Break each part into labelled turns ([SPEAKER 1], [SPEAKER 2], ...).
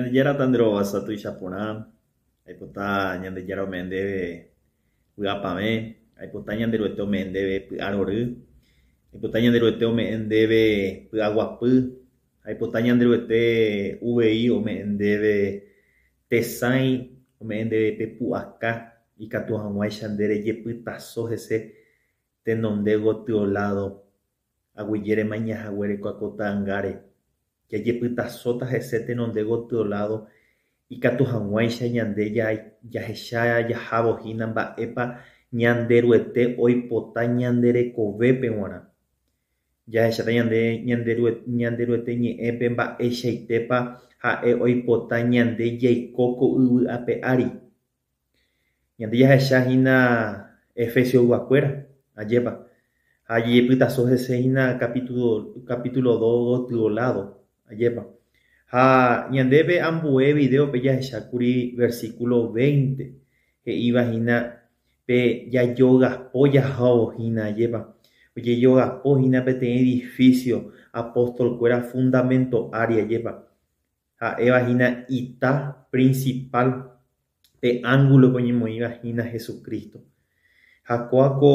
[SPEAKER 1] ñandejara tandero vasatu ichapórã, aipota ñandejara ome'ẽndéve vy'apavẽ, aipota ñanderuete ome'ẽndéve py'arory, aipota ñanderuete ome'ẽndéve py'aguapy, aipota ñanderuete uvei ome'ẽndéve tesãi, ome'ẽndéve pepu'aka ikatu hag̃uáicha nderejepytaso hese tenonde gotyo lado aguyére mañahaguére ko'akota ãngáre jajepytasóta hese tenonde gotyo lado ikatu hag̃uáicha ñande jahecha jahávohína mba'épa ñanderuete oipota ñanderekovépe g̃uarã. Jahecháta ñanderuete ñe'ẽpe mba'eichaitépa ha'e oipota ñande jaiko ko yvy ápe ári. Ñande jahechahína Efecioguakuéra ajépa. Ha jajepytaso hesehína capítulo 2 gotyo lado ajépa. Ha ñandéve ambue videope jahechákuri versículo 20 he'ívahína pe jajogapo jahávohína ajépa. Ojejogapóhína peteĩ edificio apóstolkuéra fundamento ári ajépa. Ha'evahína ita principal pe ángulope oñemoĩvahína Jesucristo. Ha kóako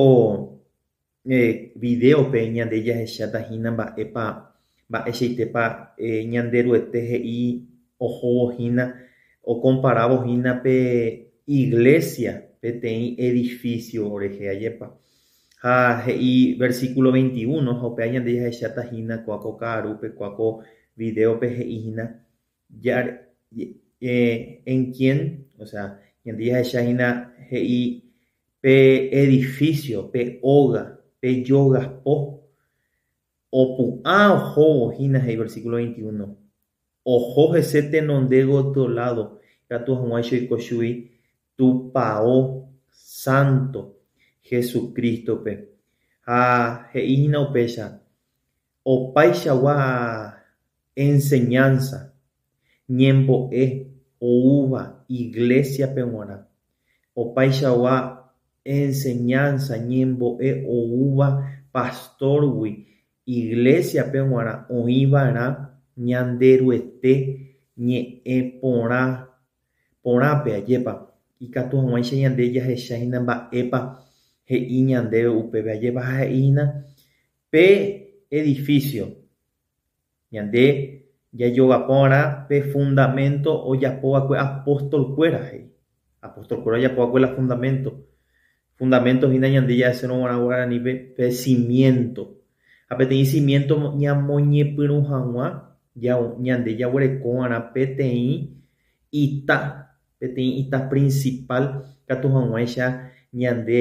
[SPEAKER 1] videope ñande jahechatahína mba'eichaitépa ñanderuete he'i ohovohína okomparavohína pe iglesia peteĩ edificio orehe ajépa. Ha he'i versículo 21 ha upéva ñande jahechatahína kóako ka'arúpe kóako videope he'íhina en quién, o sea, ñande jahechahína he'i pe edificio, pe óga, pe jogapo opu'ã ohóvohína he'i versículo 21. Oho hese tenonde gotyo lado ikatu hag̃uáicha oiko chugui tupão santo Jesucristope. Ha he'íhina upéicha opaichagua enseñanza ñembo'e oúva iglesiape g̃uarã. Opaichagua enseñanza ñembo'e oúva pastorgui iglesiape g̃uarã oĩva'erã ñanderuete ñe'ẽ porãpe ajépa. Ikatu hag̃uáicha ñande jahecháhína mba'épa he'i ñandéve upépe ajépa ha he'íhina pe edificio ñande jajogaporã pe fundamento ojapova'ekue apóstolkuéra he'i. Apóstolkuéra ojapova'ekue la fundamento hína ñande jasérõguarã guaranípe pe cimiento. Ha peteĩ cimiento ñamoñepyrũ hag̃ua ñande jaguerekóvarã peteĩ ita principal katu hag̃uáicha ñande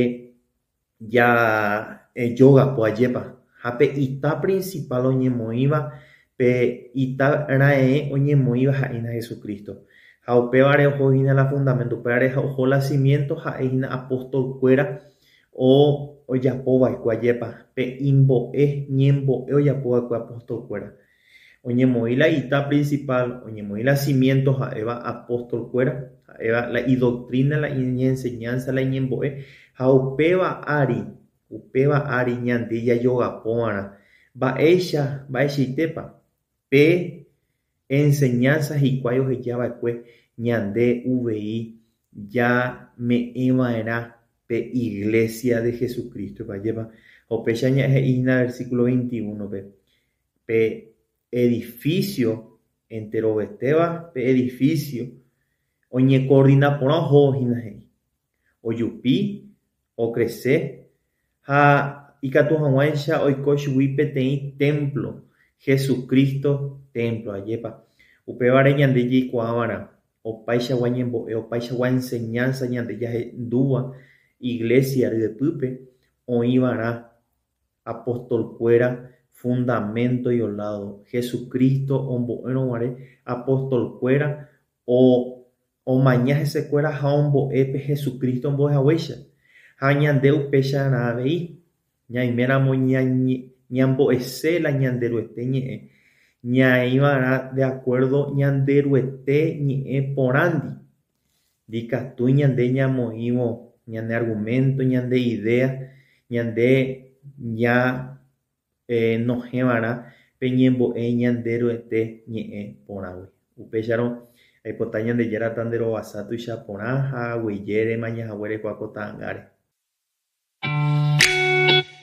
[SPEAKER 1] jógapo ajépa. Ha pe ita principal oñemoĩva pe ita raẽ oñemoĩva ha'éna Jesucristo. Ha upévare ohohína la fundamento, upévare oho la cimiento ha'éhína apóstolkuéra ojapova'ekue ajépa pe ñembo'e ojapova'ekue apóstolkuéra. Oñemoĩ la ita principal, oñemoĩ la cimiento ha'éva apóstolkuéra, ha'éva la idoctrina, la iñenseñanza, la iñembo'e. Ha upéva ári ñande jajogapóvarã mba'eichaitépa pe enseñanza hikuái ohejava'ekue ñande uvei jame'ẽva'erã pe iglesia de Jesucristo ajépa. Upéicha he'íhina versículo 21 pe edificio enterovetéva pe edificio oñecoordinaporã ohóhína he'i ojupi ocresce ha ikatu hag̃uáicha oiko chugui peteĩ templo Jesucristo templo ajépa. Upévare ñande jaikuaavarã opaichagua ñembo'e opaichagua enseñanza ñande jahendúva iglesia ryepýpe oĩvarã apóstolkuéra fundamento iolado Jesucristo ombo'érõguare apóstolkuéra omaña hesekuéra ha ombo'épe Jesucristo mbo'ehaguéicha. Ha ñande upéicharã avei ñaiméramo ñambo'ese la ñanderuete ñe'ẽ ñaĩva'erã de acuerdo ñanderuete ñe'ẽ porãndi ndikatúi ñande ñamoĩvo ñane argumento ñande idea ñande nohẽva'erã pe ñembo'e ñanderuete ñe'ẽ porãgui. Upéicharõ Aipota ñandejéra tanderovasa tuichaporã ha aguyjére mañahaguére kuakota ángare.